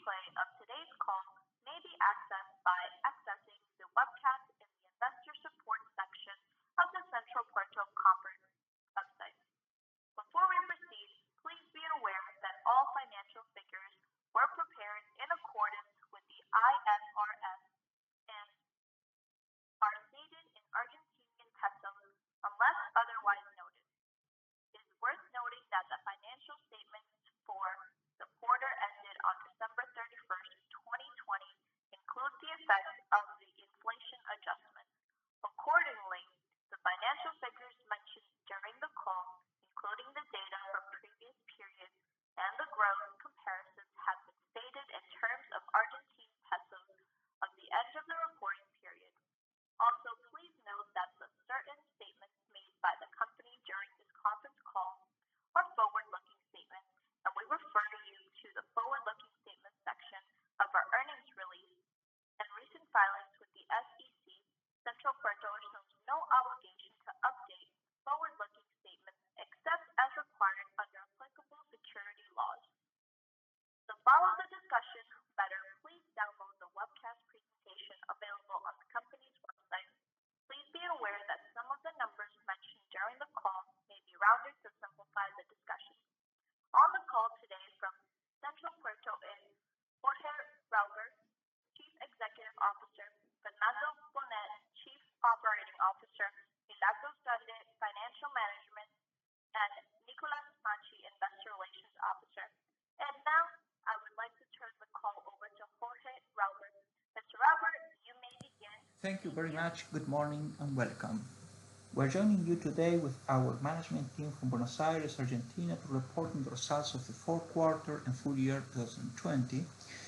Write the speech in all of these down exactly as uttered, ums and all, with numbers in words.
replay of today's call may be accessed by accessing the webcast in the Investor Support section of the Central Puerto Conference website. Before we proceed, please be aware that all financial figures were prepared in accordance with the I F R S and are stated in Argentinian pesos unless otherwise noted. It is worth noting that the financial statements for the quarter ended on December thirty-first, twenty twenty include the effects of the inflation adjustment. Accordingly, the financial figures mentioned during the call, including the data from previous periods and the growth comparisons, have been stated in terms of Argentine pesos of the end of the reporting period. Also, please note that the certain statements made by the company during this conference call are forward-looking statements, and we refer you to the forward-looking statements section of our earnings release and recent filings with the S E C. Central Puerto assumes no obligation to update forward-looking statements except as required under applicable security laws. To follow the discussion better, please download the webcast presentation available on the company's website. Please be aware that some of the numbers mentioned during the call may be rounded to simplify the discussion. On the call today from Central Puerto is Jorge Rauber, Chief Executive Officer, Fernando Bonet, Chief Operating Officer, Milagros Grande, Financial Management, and Nicolas Machi, Investor Relations Officer. And now, I would like to turn the call over to Jorge Rauber. Mister Rauber, you may begin. Thank you very much. Good morning and welcome. We're joining you today with our management team from Buenos Aires, Argentina, to report on the results of the fourth quarter and full year twenty twenty,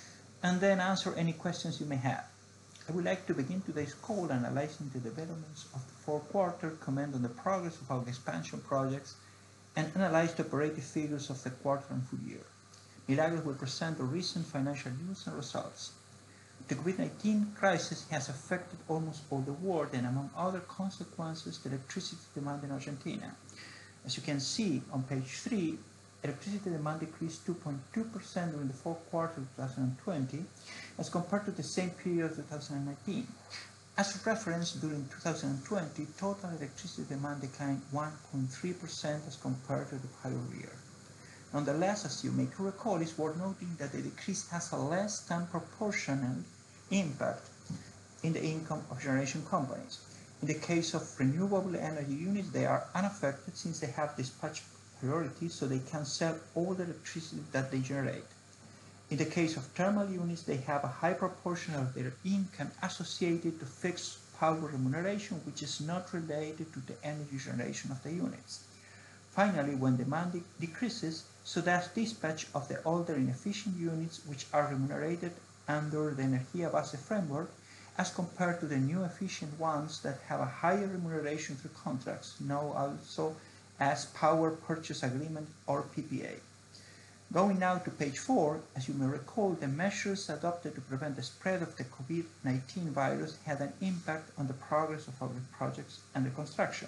and then answer any questions you may have. I would like to begin today's call analyzing the developments of the fourth quarter, comment on the progress of our expansion projects, and analyze the operating figures of the quarter and full year. Milagros will present the recent financial news and results. The COVID nineteen crisis has affected almost all the world, and among other consequences, the electricity demand in Argentina. As you can see on page three, electricity demand decreased two point two percent during the fourth quarter of twenty twenty as compared to the same period of two thousand nineteen. As a reference, during two thousand twenty, total electricity demand declined one point three percent as compared to the prior year. Nonetheless, as you may recall, it's worth noting that the decrease has a less than proportional impact in the income of generation companies. In the case of renewable energy units, they are unaffected since they have dispatch priority, so they can sell all the electricity that they generate. In the case of thermal units, they have a high proportion of their income associated to fixed power remuneration, which is not related to the energy generation of the units. Finally, when demand de decreases, so does dispatch of the older inefficient units, which are remunerated under the Energía Base framework, as compared to the new efficient ones that have a higher remuneration through contracts, known also as Power Purchase Agreement or P P A. Going now to page four, as you may recall, the measures adopted to prevent the spread of the COVID nineteen virus had an impact on the progress of our projects under construction.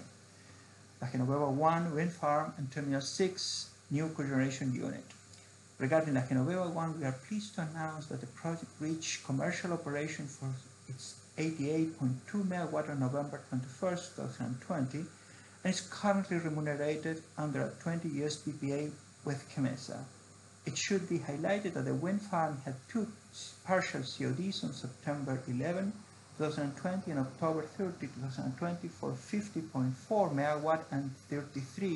La Genoveva one wind farm and Terminal six new cogeneration unit. Regarding La Genoveva one, we are pleased to announce that the project reached commercial operation for its eighty-eight point two megawatt on November twenty-first, twenty twenty, and is currently remunerated under a twenty years P P A with Kemesa. It should be highlighted that the wind farm had two partial C O Ds on September eleventh, twenty twenty and October thirtieth, twenty twenty for fifty point four megawatt and thirty-three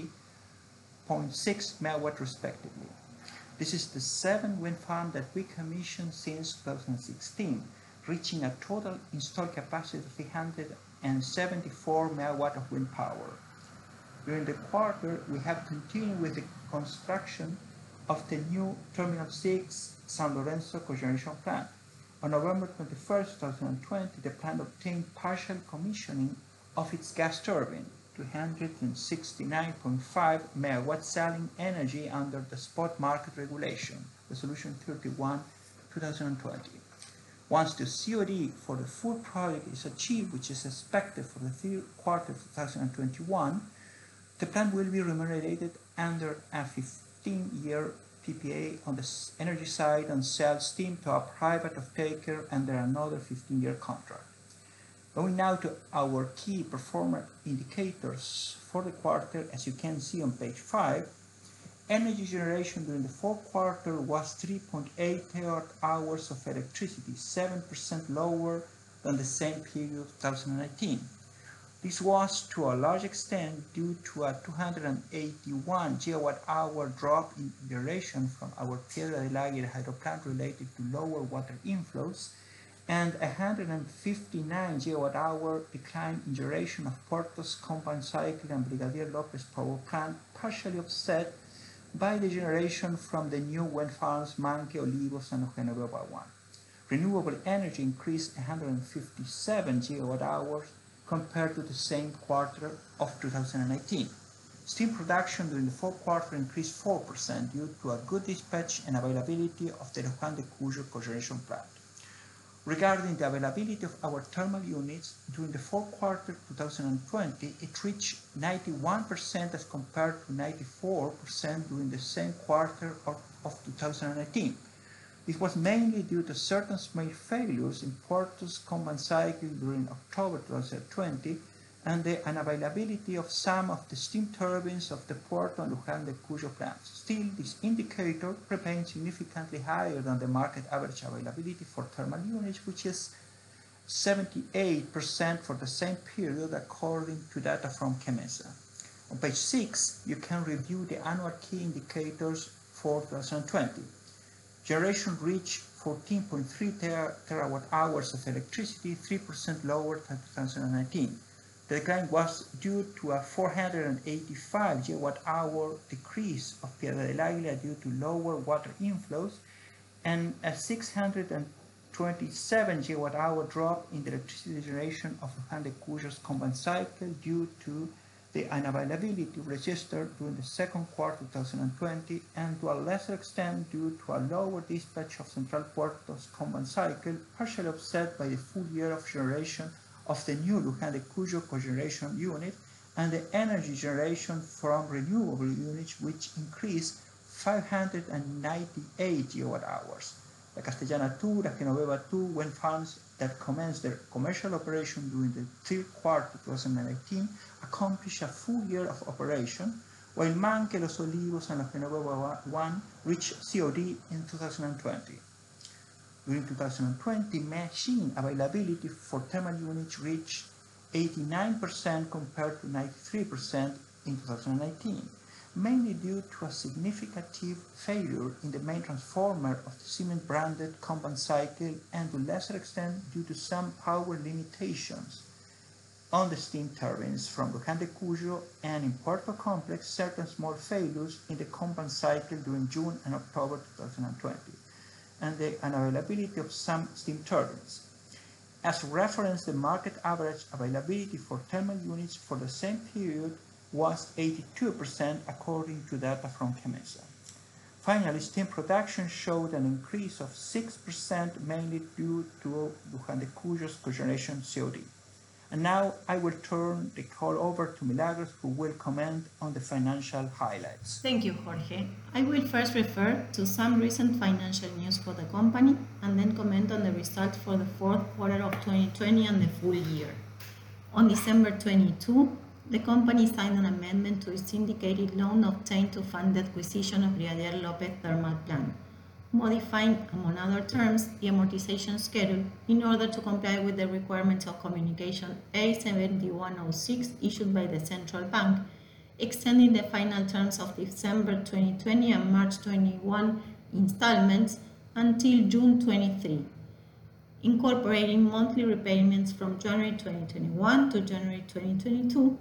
point six megawatt respectively. This is the seventh wind farm that we commissioned since two thousand sixteen, reaching a total installed capacity of three hundred seventy-four megawatt of wind power. During the quarter, we have continued with the construction of the new Terminal six San Lorenzo cogeneration plant. On November twenty-first, twenty twenty, the plant obtained partial commissioning of its gas turbine, two hundred sixty-nine point five megawatt selling energy under the spot market regulation, Resolution thirty-one, two thousand twenty. Once the C O D for the full project is achieved, which is expected for the third quarter of two thousand twenty-one, the plant will be remunerated under a fifteen year P P A on the energy side and sell steam to a private off-taker under another fifteen-year contract. Going now to our key performance indicators for the quarter, as you can see on page five, energy generation during the fourth quarter was three point eight terawatt hours of electricity, seven percent lower than the same period of two thousand nineteen. This was to a large extent due to a two hundred eighty-one gigawatt hour drop in generation from our Piedra del Águila hydro plant related to lower water inflows, and a one hundred fifty-nine gigawatt hour decline in generation of Puerto's combined cycle and Brigadier Lopez power plant, partially offset by the generation from the new wind farms Manque, Olivos, and Genoveva one. Renewable energy increased one hundred fifty-seven gigawatt hours compared to the same quarter of two thousand nineteen. Steam production during the fourth quarter increased four percent due to a good dispatch and availability of the Luján de Cuyo cogeneration plant. Regarding the availability of our thermal units, during the fourth quarter two thousand twenty, it reached ninety-one percent as compared to ninety-four percent during the same quarter of, of two thousand nineteen. This was mainly due to certain small failures in Puerto's combined cycle during October two thousand twenty and the unavailability of some of the steam turbines of the Puerto and Luján de Cuyo plants. Still, this indicator remains significantly higher than the market average availability for thermal units, which is seventy-eight percent for the same period according to data from CAMMESA. On page six, you can review the annual key indicators for two thousand twenty. Generation reached fourteen point three terawatt hours of electricity, three percent lower than two thousand nineteen. The decline was due to a four hundred eighty-five gigawatt hour decrease of Piedra del Águila due to lower water inflows and a six hundred twenty-seven gigawatt hour drop in the electricity generation of Luján de Cuyo's combined cycle due to the unavailability registered during the second quarter of two thousand twenty and to a lesser extent due to a lower dispatch of Central Puerto's combined cycle, partially offset by the full year of generation of the new Luján de Cuyo cogeneration unit and the energy generation from renewable units, which increased five hundred ninety-eight gigawatt hours. La Castellana two, La Genoveva two wind farms that commenced their commercial operation during the third quarter of two thousand nineteen accomplished a full year of operation, while Manque, Los Olivos, and La Genoveva one reached C O D in two thousand twenty. During two thousand twenty, machine availability for thermal units reached eighty-nine percent compared to ninety-three percent in two thousand nineteen, mainly due to a significant failure in the main transformer of the Siemens-branded combined cycle and to a lesser extent due to some power limitations on the steam turbines from Luján de Cuyo and in Puerto Complex certain small failures in the combined cycle during June and October two thousand twenty. And the unavailability of some steam turbines. As reference, the market average availability for thermal units for the same period was eighty-two percent according to data from CAMMESA. Finally, steam production showed an increase of six percent mainly due to Luján de Cuyo's cogeneration C O D. And now I will turn the call over to Milagros, who will comment on the financial highlights. Thank you, Jorge. I will first refer to some recent financial news for the company and then comment on the results for the fourth quarter of twenty twenty and the full year. On December twenty-second, the company signed an amendment to its syndicated loan obtained to fund the acquisition of Brigadier Lopez thermal plant, modifying, among other terms, the amortization schedule in order to comply with the requirements of Communication A seventy-one oh six issued by the Central Bank, extending the final terms of December twenty twenty and March twenty-one installments until June twenty-third, incorporating monthly repayments from January twenty twenty-one to January twenty twenty-two,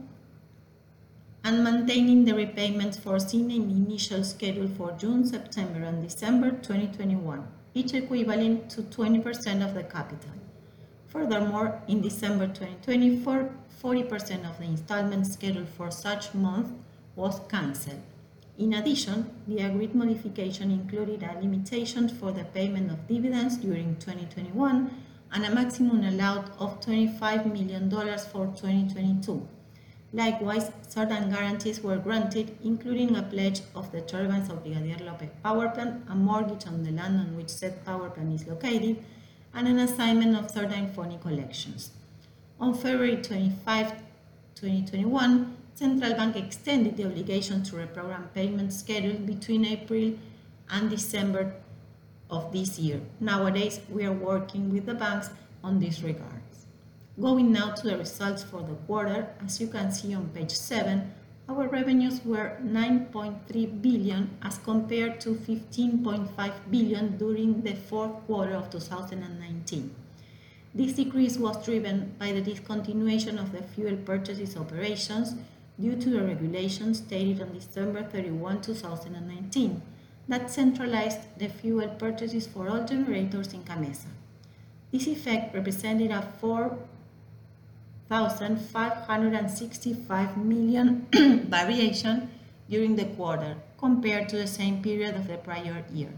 and maintaining the repayments foreseen in the initial schedule for June, September, and December twenty twenty-one, each equivalent to twenty percent of the capital. Furthermore, in December twenty twenty-four, forty percent of the installments scheduled for such month was cancelled. In addition, the agreed modification included a limitation for the payment of dividends during twenty twenty-one and a maximum allowed of twenty-five million dollars for twenty twenty-two. Likewise, certain guarantees were granted, including a pledge of the turbines of Brigadier Lopez power plant, a mortgage on the land on which said power plant is located, and an assignment of certain phony collections. On February twenty-fifth, twenty twenty-one, Central Bank extended the obligation to reprogram payment schedule between April and December of this year. Nowadays, we are working with the banks on this regard. Going now to the results for the quarter, as you can see on page seven, our revenues were nine point three billion as compared to fifteen point five billion during the fourth quarter of two thousand nineteen. This decrease was driven by the discontinuation of the fuel purchases operations due to the regulations dated on December thirty-first, two thousand nineteen that centralized the fuel purchases for all generators in CAMMESA. This effect represented a four thousand five hundred sixty-five million variation during the quarter compared to the same period of the prior year.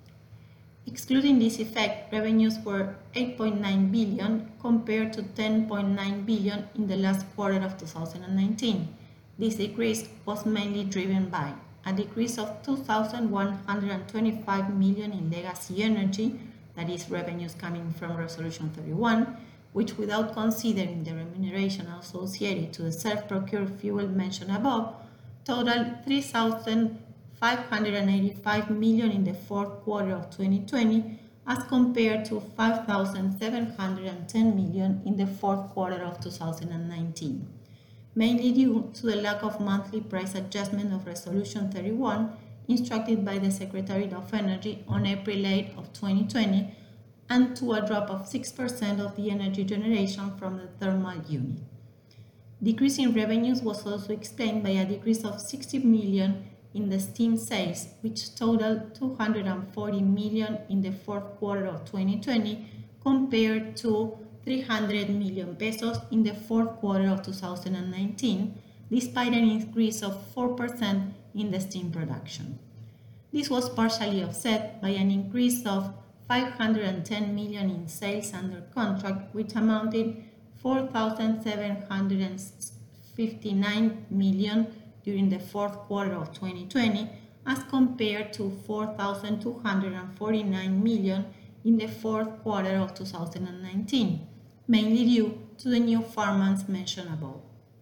Excluding this effect, revenues were eight point nine billion compared to ten point nine billion in the last quarter of two thousand nineteen. This decrease was mainly driven by a decrease of two thousand one hundred twenty-five million in legacy energy, that is revenues coming from Resolution thirty-one, which without considering the remuneration associated to the self-procured fuel mentioned above, totaled three thousand five hundred eighty-five million in the fourth quarter of twenty twenty as compared to five thousand seven hundred ten million in the fourth quarter of two thousand nineteen, mainly due to the lack of monthly price adjustment of Resolution thirty-one instructed by the Secretary of Energy on April eighth of twenty twenty, and to a drop of six percent of the energy generation from the thermal unit. Decrease in revenues was also explained by a decrease of sixty million in the steam sales, which totaled two hundred forty million in the fourth quarter of twenty twenty compared to three hundred million pesos in the fourth quarter of two thousand nineteen, despite an increase of four percent in the steam production. This was partially offset by an increase of five hundred ten million in sales under contract, which amounted four thousand seven hundred fifty-nine million during the fourth quarter of twenty twenty as compared to four thousand two hundred forty-nine million in the fourth quarter of two thousand nineteen, mainly due to the new farmlands mentioned above.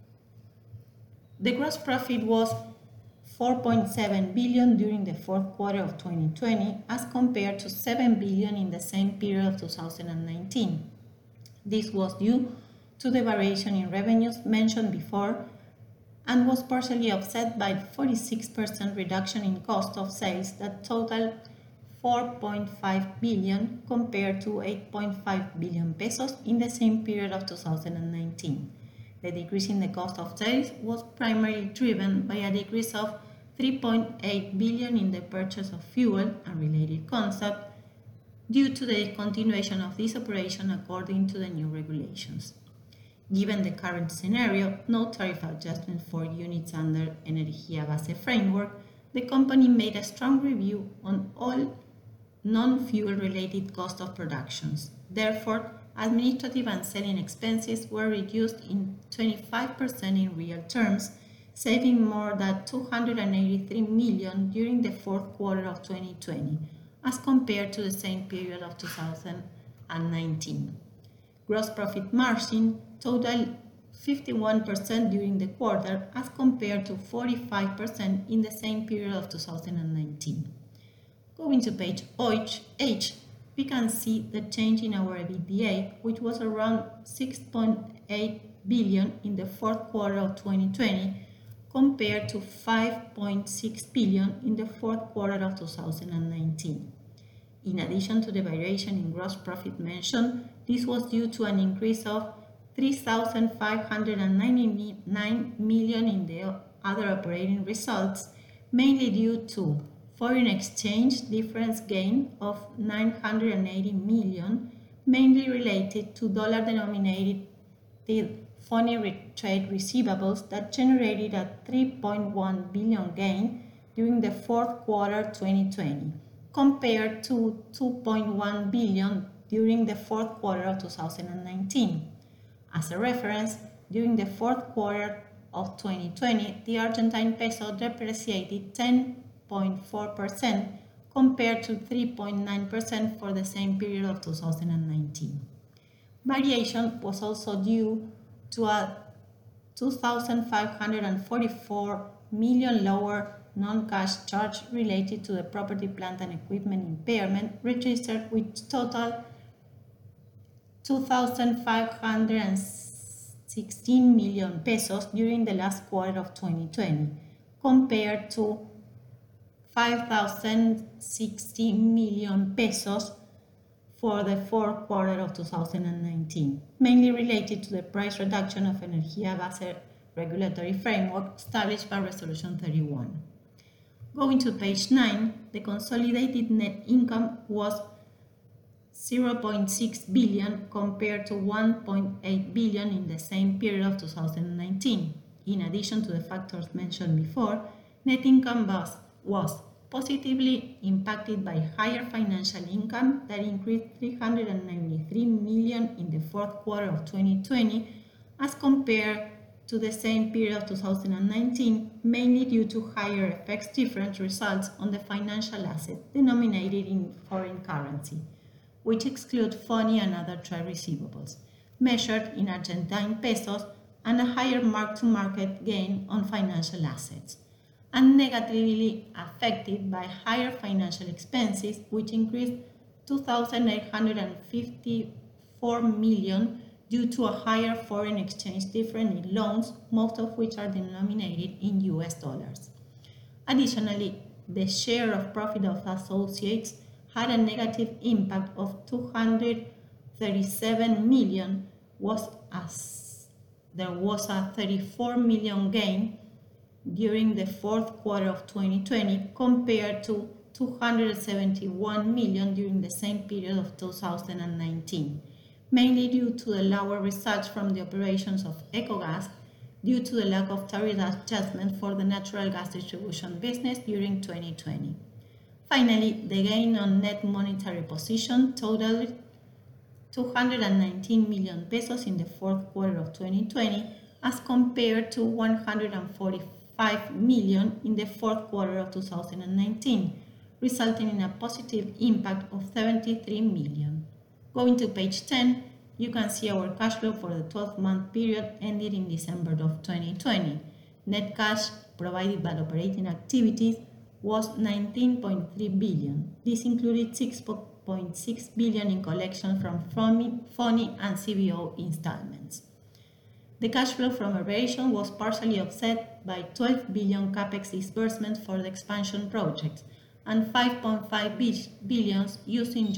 The gross profit was four point seven billion during the fourth quarter of twenty twenty as compared to seven billion in the same period of two thousand nineteen. This was due to the variation in revenues mentioned before and was partially offset by forty-six percent reduction in cost of sales that totaled four point five billion compared to eight point five billion pesos in the same period of two thousand nineteen. The decrease in the cost of sales was primarily driven by a decrease of three point eight billion in the purchase of fuel and related concept due to the continuation of this operation according to the new regulations. Given the current scenario, no tariff adjustment for units under Energía Base framework, the company made a strong review on all non-fuel related cost of productions. Therefore, administrative and selling expenses were reduced in twenty-five percent in real terms, saving more than two hundred eighty-three million during the fourth quarter of twenty twenty, as compared to the same period of two thousand nineteen. Gross profit margin totaled fifty-one percent during the quarter as compared to forty-five percent in the same period of two thousand nineteen. Going to page H, we can see the change in our EBITDA, which was around six point eight billion in the fourth quarter of twenty twenty compared to five point six billion in the fourth quarter of two thousand nineteen. In addition to the variation in gross profit mentioned, this was due to an increase of three thousand five hundred ninety-nine million in the other operating results, mainly due to foreign exchange difference gain of nine hundred eighty million, mainly related to dollar-denominated foreign trade receivables that generated a three point one billion gain during the fourth quarter twenty twenty, compared to two point one billion during the fourth quarter of two thousand nineteen. As a reference, during the fourth quarter of twenty twenty, the Argentine peso depreciated ten point four percent compared to three point nine percent for the same period of two thousand nineteen. Variation was also due to a two thousand five hundred forty-four million lower non-cash charge related to the property, plant and equipment impairment registered, which totaled two thousand five hundred sixteen million pesos during the last quarter of twenty twenty, compared to five thousand sixty million pesos for the fourth quarter of two thousand nineteen, mainly related to the price reduction of Energía Base regulatory framework established by Resolution thirty-one. Going to page nine, the consolidated net income was zero point six billion compared to one point eight billion in the same period of two thousand nineteen. In addition to the factors mentioned before, net income was, was positively impacted by higher financial income that increased three hundred ninety-three million in the fourth quarter of twenty twenty as compared to the same period of two thousand nineteen, mainly due to higher F X difference results on the financial asset denominated in foreign currency, which exclude FONI and other trade receivables, measured in Argentine pesos, and a higher mark-to-market gain on financial assets, and negatively affected by higher financial expenses, which increased two thousand eight hundred fifty-four million due to a higher foreign exchange difference in loans, most of which are denominated in U S dollars. Additionally, the share of profit of associates had a negative impact of two hundred thirty-seven million, was as there was a thirty-four million gain during the fourth quarter of twenty twenty compared to two hundred seventy-one million during the same period of two thousand nineteen, mainly due to the lower results from the operations of Ecogas due to the lack of tariff adjustment for the natural gas distribution business during twenty twenty. Finally, the gain on net monetary position totaled two hundred nineteen million pesos in the fourth quarter of twenty twenty as compared to one hundred forty-five million in the fourth quarter of two thousand nineteen, resulting in a positive impact of seventy-three million. Going to page ten, you can see our cash flow for the twelve-month period ended in December of twenty twenty. Net cash provided by operating activities was nineteen point three billion. This included six point six billion in collection from FONI and C B O installments. The cash flow from operations was partially offset by twelve billion capex disbursements for the expansion projects and five point five billion used in,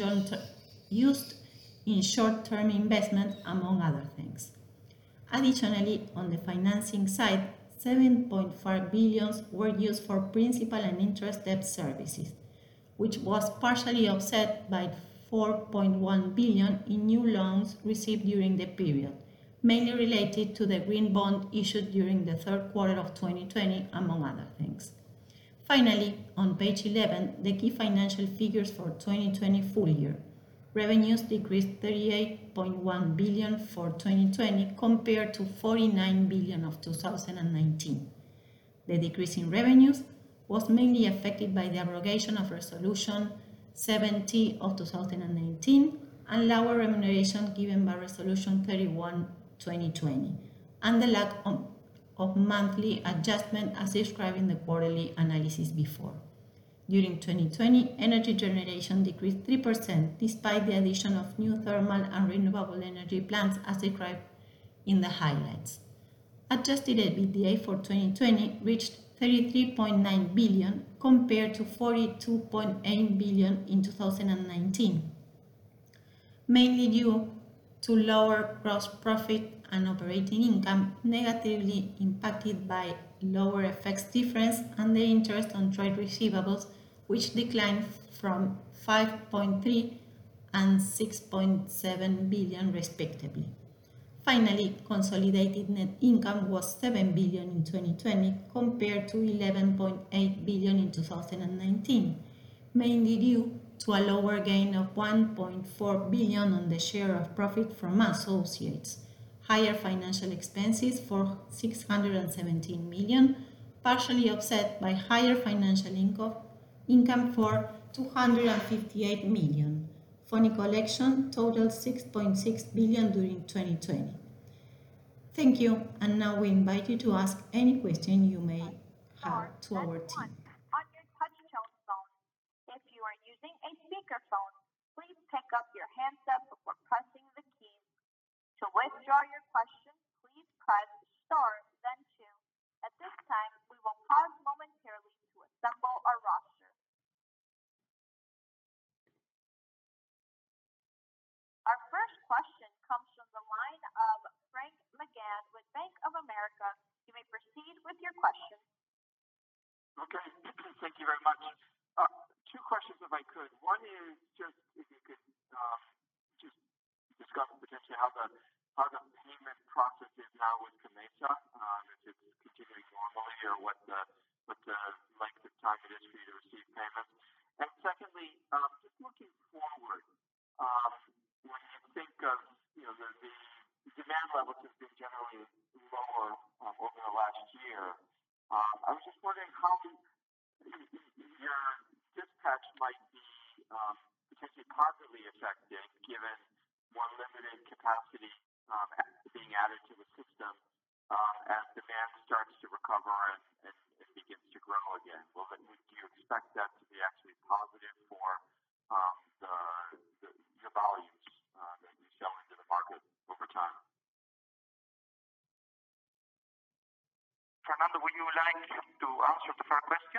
used in short-term investment, among other things. Additionally, on the financing side, seven point five billion were used for principal and interest debt services, which was partially offset by four point one billion in new loans received during the period, mainly related to the green bond issued during the third quarter of twenty twenty, among other things. Finally, on page eleven, the key financial figures for twenty twenty full year. Revenues decreased thirty-eight point one billion for twenty twenty compared to forty-nine billion of two thousand nineteen. The decrease in revenues was mainly affected by the abrogation of Resolution seventy of two thousand nineteen and lower remuneration given by Resolution thirty-one twenty twenty, and the lack of, of monthly adjustment as described in the quarterly analysis before. During twenty twenty, energy generation decreased three percent despite the addition of new thermal and renewable energy plants as described in the highlights. Adjusted EBITDA for twenty twenty reached thirty-three point nine billion compared to forty-two point eight billion in two thousand nineteen, mainly due to lower gross profit and operating income, negatively impacted by lower F X difference and the interest on trade receivables, which declined from five point three and six point seven billion respectively. Finally, consolidated net income was seven billion in twenty twenty compared to eleven point eight billion in two thousand nineteen, mainly due to a lower gain of one point four billion on the share of profit from associates, higher financial expenses for six hundred seventeen million, partially offset by higher financial income, income for two hundred fifty-eight million. Phony collection totaled six point six billion during twenty twenty. Thank you, and now we invite you to ask any question you may have to our team. On your touch-tone phone. If you are using a speakerphone, please pick up your handset before pressing the keys. To withdraw your question, please press star, then two. At this time, we will pause momentarily to assemble our roster. Our first question comes from the line of Frank McGann with Bank of America. You may proceed with your question. Okay, thank you very much. Uh, two questions, if I could. One is just if you could um, just discuss potentially how the how the payment process is now with CAMMESA, um, if it's continuing normally, or what the what the length of time it is for you to receive payments. And secondly, um, just looking forward, um, when you think of you know the, the demand levels have been generally lower um, over the last year. Um, I was just wondering how your dispatch might be um, potentially positively affected given more limited capacity um, being added to the system um, as demand starts to recover and, and, and begins to grow again. Well, do you expect that to be actually positive for um, the, the, your volumes uh, that you sell into the market over time? Fernando, would you like to answer the first question?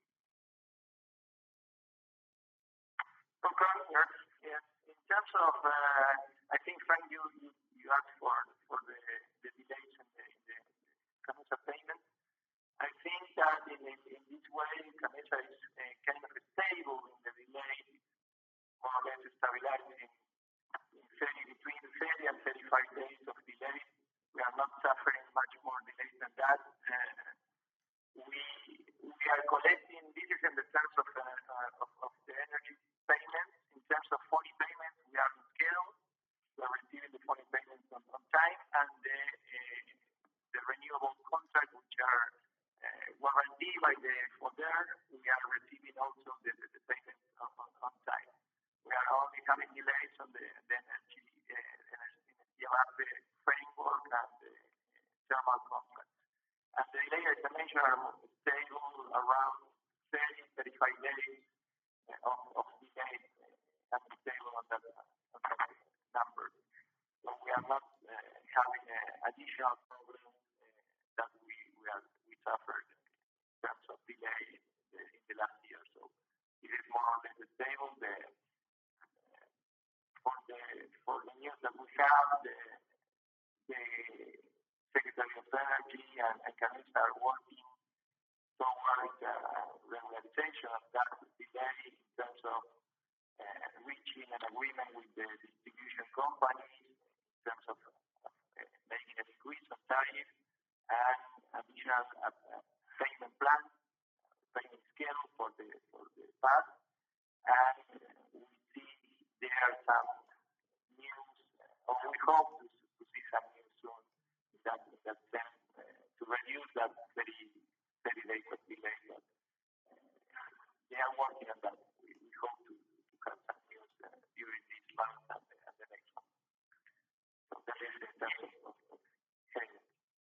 Okay, yes. Yes. In terms of, uh, I think, Frank, you, you, you asked for, for the, the delays in the, in the CAMMESA payment. I think that in, in this way, CAMMESA is uh, kind of stable in the delay, more or less stabilizing in thirty, between thirty and thirty-five days of delay. We are not suffering much more delays than that. Uh, we we are collecting, this is in the terms of, uh, uh, of, of the energy payments. In terms of phony payments, we are on scale. We are receiving the phony payments on, on time, and the, uh, the renewable contracts, which are uh, warranted by the FODER, we are receiving also the, the, the payments on, on, on time. We are only having delays on the, the energy, uh, energy, energy framework and the thermal contracts. And the delay, as I mentioned, are stable around thirty, thirty-five days of, of delay and stable on that, on that number. So we are not uh, having uh, additional problems uh, that we we, are, we suffered in terms of delay in the, in the last year. So it is more or less stable. The, uh, for the for the news that we have, the the Secretary of Energy and, and CAMMESA are working towards uh, regularization of that delay in terms of uh, reaching an agreement with the distribution companies in terms of, of uh, making a decrease of tariff and additional uh, uh, payment plan, payment schedule for the for the past. And we see there are some news, or we hope to, to see some news soon in that, in that sense, uh, to reduce that thirty, thirty days of delay. But uh, they are working on that. We, we hope to, to have some news uh, during this month and the, and the next one. So that is in terms of, of, of payment.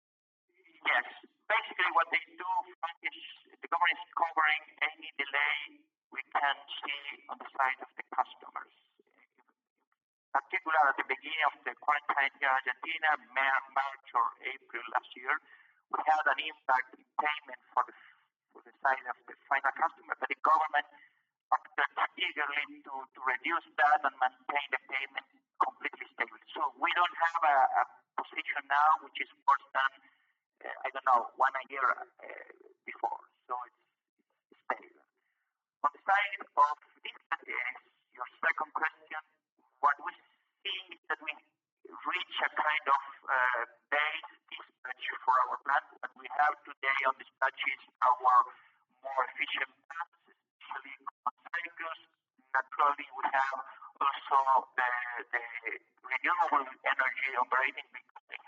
Yes. Basically, what they do is the government is covering any delay we can see on the side of the customers. Particularly at the beginning of the quarantine here in Argentina, March or April last year, we had an impact in payment for the, for the side of the final customer, but the government acted eagerly to, to reduce that and maintain the payment completely stable. So we don't have a, a position now which is worse than, uh, I don't know, one a year uh, before. So it's, it's stable. On the side of this, uh, your second question, what we see is that we reach a kind of uh, base dispatch for our plants that we have today on dispatches our more efficient plants, especially on cycles. Naturally, we have also the, the renewable energy operating because they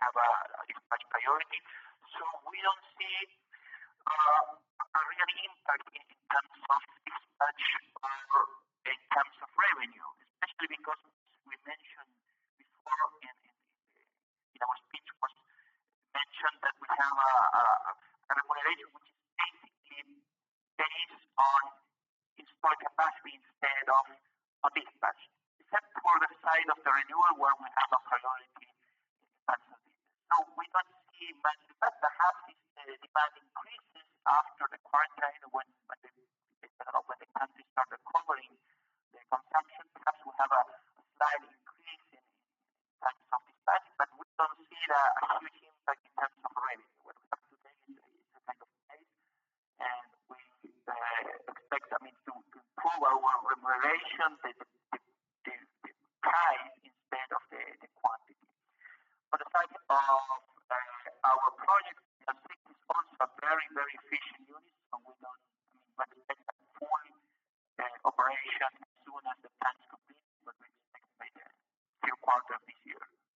have a, a dispatch priority. So we don't see uh, a real impact in, in terms of dispatch or in terms of revenue, especially because we mentioned before in, in, in our speech was mentioned that we have a, a, a remuneration which is basically based on installed capacity instead of on dispatch, except for the side of the renewal where we have a priority dispatch of business. So we don't see much impact. Perhaps if the demand increases after the quarantine when, when, the, uh, when the country start recovering the consumption, perhaps we have a, a slight increase in terms of dispatch, but we don't see a, a huge impact in terms of revenue. What we have today is, is a kind of case, and we uh, expect, I mean, to, to improve our remuneration, the, the, the, the price instead of the, the quantity. On the side of uh, our project, the six is also a very, very efficient unit, so we don't, I mean, we expect a full uh, operation as soon as the plant is complete, but we expect by the third quarter of this year.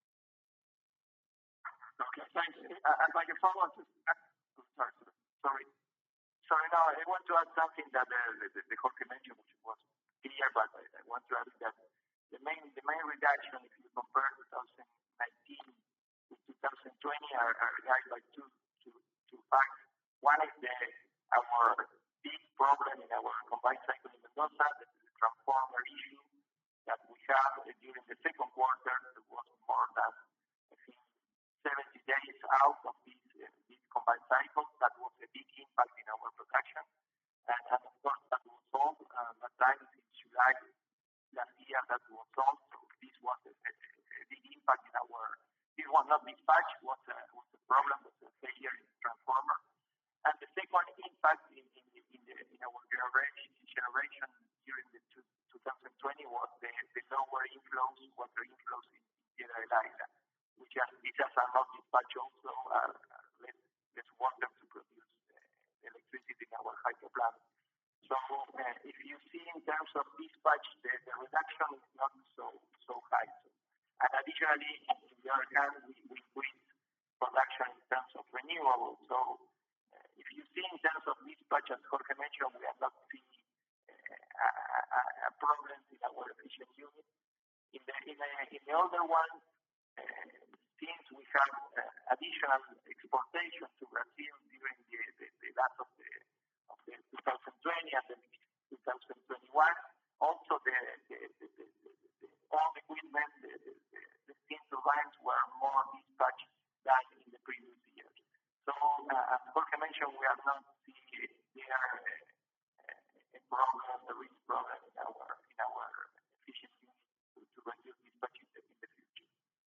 Okay, thanks. Uh, I'd like to follow up. Just, uh, sorry, sorry. Sorry, no, I want to add something that uh, the, the, the Jorge mentioned, which was clear, but I, I want to add that the main the main reduction, if you compare twenty nineteen with twenty twenty, are, are regarded by two, two, two facts. One is the our big problem in our combined cycle in Mendoza, the, the transformer issue that we have uh, during the second quarter. It was more than, I think, seventy days out of this, uh, this combined cycle. That was a big impact in our production. And, and of course, that was solved. Uh, that time in July last year, that was solved. So this was a, a, a big impact in our, this was not dispatch, was a, was a problem, was a failure in the transformer. And the second impact in, in, in, the, in our generation, generation during the two, twenty twenty was the, the lower inflows, water inflows in Piedra del Águila, which has, it has allowed dispatch also uh, less, less water to produce uh, electricity in our hydro plant. So uh, if you see in terms of dispatch, the, the reduction is not so so high. So, and additionally, on the other hand, we, we increase production in terms of renewables. So uh, if you see in terms of dispatch, as Jorge mentioned, we are not seeing uh, a, a, a problem in our efficient unit. In the in, a, in the other one, uh, since we have uh, additional exportation to Brazil during the, the, the last of the of the twenty twenty and the twenty twenty-one, also the, the, the, the, the, the all the equipment, the, the, the, the steam turbines were more dispatched than in the previous years. So uh, as Jorge mentioned, we are not seeing there uh, a problem, a risk problem in our in our efficiency to, to reduce dispatch in the, in the future.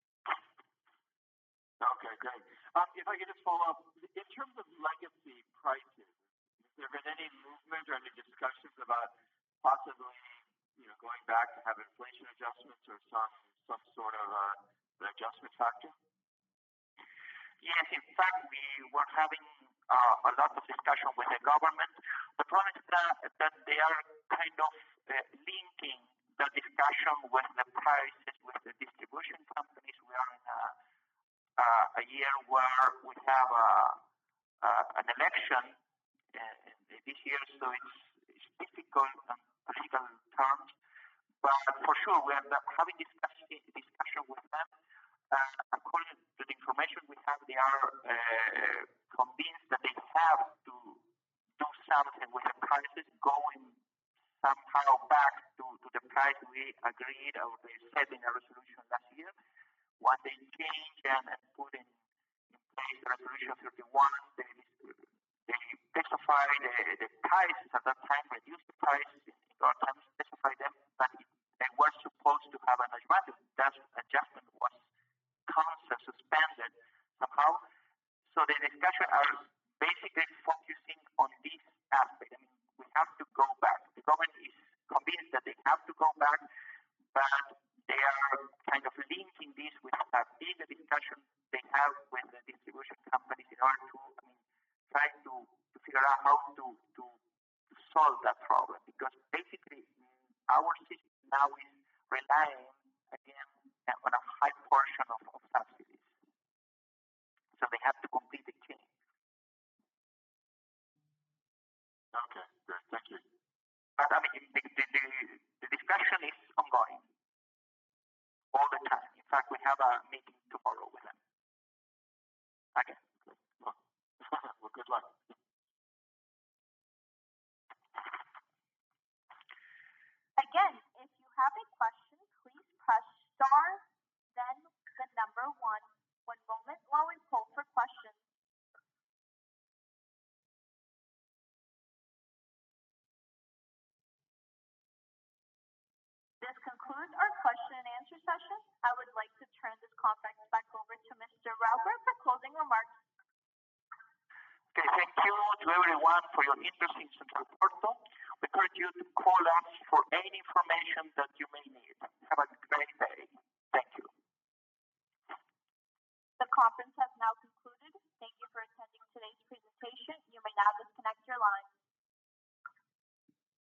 Okay, great. Um, if I could just follow up, in terms of legacy prices, has there been any movement or any discussions about possibly, you know, going back to have inflation adjustments or some some sort of uh, adjustment factor? Yes, in fact, we were having uh, a lot of discussion with the government. The problem is that, that they are kind of uh, linking the discussion with the prices with the distribution companies. We are in a, uh, a year where we have a, uh, an election uh, this year, so it's, it's difficult on political terms. But for sure, we are having discussion, discussion with them. Uh, according to the information we have, they are uh, convinced that they have to do something with the prices, going somehow back to, to the price we agreed or they set in a resolution last year. When they change and, and put in, in place the resolution thirty-one, they, they specify the, the prices at that time, reduce the prices in other times, specify them, but it, they were supposed to have an adjustment. That adjustment was cancelled, suspended somehow. So the discussion are basically focusing on this aspect. I mean, we have to go back. The government is convinced that they have to go back, but they are kind of linking this with a bigger discussion they have with the distribution companies in order to, I mean, try to, to figure out how to, to, to solve that problem. Because basically, our system now is relying, again, on a high portion of, of subsidies. have a meeting tomorrow with them. Okay. Well, well, good luck. Again, if you have a question, please press star, then the number one. One moment while we poll for questions. This concludes our question and answer session. I would like to turn this conference back over to Mister Rauber for closing remarks. Okay, thank you to everyone for your interest in Central Porto. We encourage you to call us for any information that you may need. Have a great day. Thank you. The conference has now concluded.